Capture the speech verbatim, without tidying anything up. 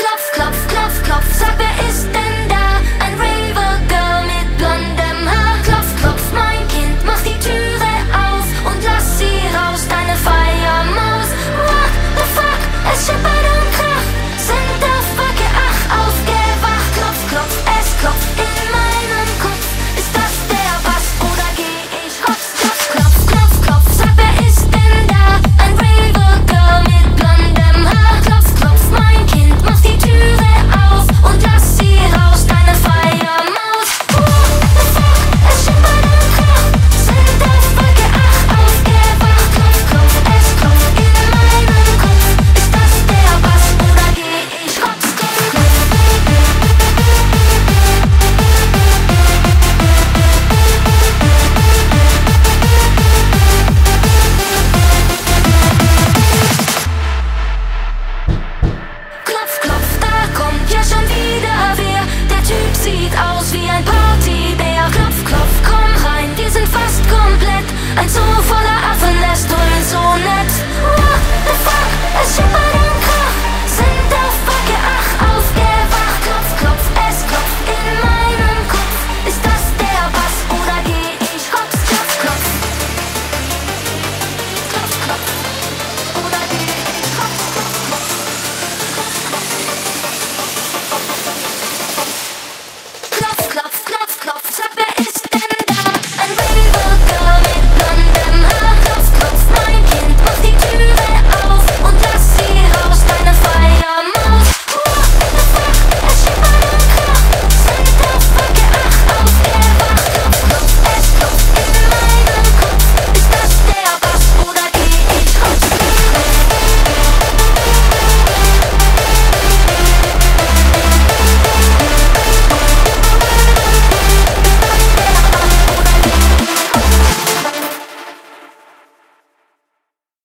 Klopf, klopf, klopf, klopf, sag, wer ist denn da? Ein Raver-Girl mit blondem Haar. Klopf, klopf, mein Kind, mach die Türe auf und lass sie raus, deine Feiermaus. What the fuck, es scheppert und kracht, sind auf Wacke, ach, aufgewacht. Klopf, klopf, es klopft in meinem Kopf, ist das der Bass oder geh ich hops? Klopf, klopf, klopf, klopf, sag, wer ist denn da? Ein Raver-Girl mit blondem Haar. Klopf, klopf, mein Kind, mach die Türe auf und lass sie raus, deine Feiermaus. What the fuck, es scheppert und kracht, sind auf Wacke, ach, aufgewacht. Klopf, klopf, es klopft in meinem Kopf, ist das der Bass oder geh ich hops? Klopf, klopf. Klopf, klopf, da kommt ja schon wieder wer. Der Typ sieht aus wie ein Partybär. Klopf, klopf, komm rein, wir sind fast komplett. Ein so